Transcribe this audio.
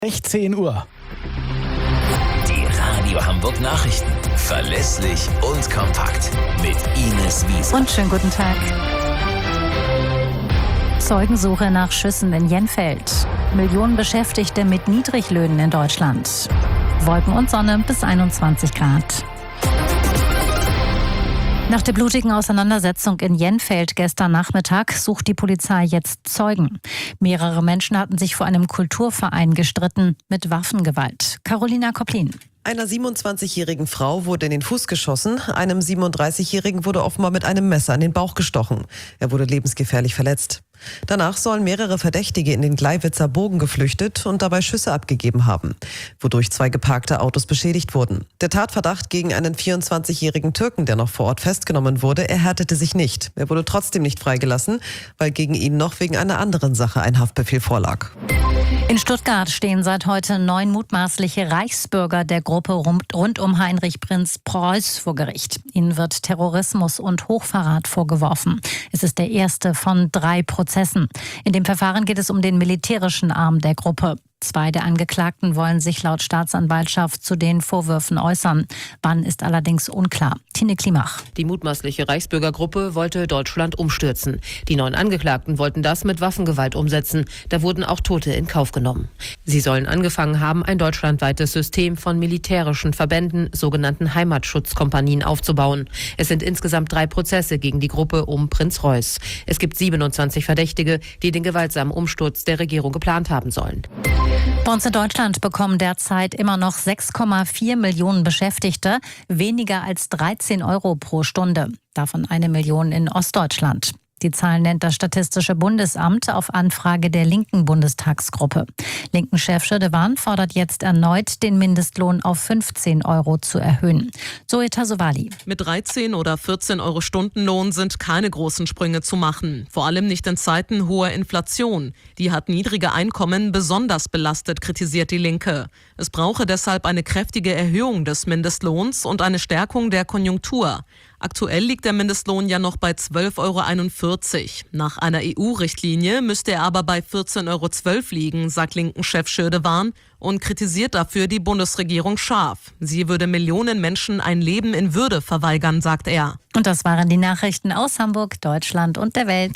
16 Uhr. Die Radio Hamburg Nachrichten. Verlässlich und kompakt. Mit Ines Wiese. Und schönen guten Tag. Zeugensuche nach Schüssen in Jenfeld. Millionen Beschäftigte mit Niedriglöhnen in Deutschland. Wolken und Sonne bis 21 Grad. Nach der blutigen Auseinandersetzung in Jenfeld gestern Nachmittag sucht die Polizei jetzt Zeugen. Mehrere Menschen hatten sich vor einem Kulturverein gestritten mit Waffengewalt. Carolina Koplin. Einer 27-jährigen Frau wurde in den Fuß geschossen, einem 37-jährigen wurde offenbar mit einem Messer in den Bauch gestochen. Er wurde lebensgefährlich verletzt. Danach sollen mehrere Verdächtige in den Gleiwitzer Bogen geflüchtet und dabei Schüsse abgegeben haben, wodurch 2 geparkte Autos beschädigt wurden. Der Tatverdacht gegen einen 24-jährigen Türken, der noch vor Ort festgenommen wurde, erhärtete sich nicht. Er wurde trotzdem nicht freigelassen, weil gegen ihn noch wegen einer anderen Sache ein Haftbefehl vorlag. In Stuttgart stehen seit heute 9 mutmaßliche Reichsbürger der Gruppe rund um Heinrich Prinz Preuß vor Gericht. Ihnen wird Terrorismus und Hochverrat vorgeworfen. Es ist der erste von 3 Prozessen. In dem Verfahren geht es um den militärischen Arm der Gruppe. 2 der Angeklagten wollen sich laut Staatsanwaltschaft zu den Vorwürfen äußern. Wann ist allerdings unklar. Tine Klimach. Die mutmaßliche Reichsbürgergruppe wollte Deutschland umstürzen. Die 9 Angeklagten wollten das mit Waffengewalt umsetzen. Da wurden auch Tote in Kauf genommen. Sie sollen angefangen haben, ein deutschlandweites System von militärischen Verbänden, sogenannten Heimatschutzkompanien, aufzubauen. Es sind insgesamt 3 Prozesse gegen die Gruppe um Prinz Reuß. Es gibt 27 Verdächtige, die den gewaltsamen Umsturz der Regierung geplant haben sollen. Bei uns in Deutschland bekommen derzeit immer noch 6,4 Millionen Beschäftigte weniger als 13 Euro pro Stunde. Davon 1 Million in Ostdeutschland. Die Zahlen nennt das Statistische Bundesamt auf Anfrage der linken Bundestagsgruppe. Linken-Chef Schirdewan fordert jetzt erneut, den Mindestlohn auf 15 Euro zu erhöhen. Zoe Tasovali. Mit 13 oder 14 Euro Stundenlohn sind keine großen Sprünge zu machen. Vor allem nicht in Zeiten hoher Inflation. Die hat niedrige Einkommen besonders belastet, kritisiert die Linke. Es brauche deshalb eine kräftige Erhöhung des Mindestlohns und eine Stärkung der Konjunktur. Aktuell liegt der Mindestlohn ja noch bei 12,41 Euro. Nach einer EU-Richtlinie müsste er aber bei 14,12 Euro liegen, sagt Linken-Chef Schirdewan und kritisiert dafür die Bundesregierung scharf. Sie würde Millionen Menschen ein Leben in Würde verweigern, sagt er. Und das waren die Nachrichten aus Hamburg, Deutschland und der Welt.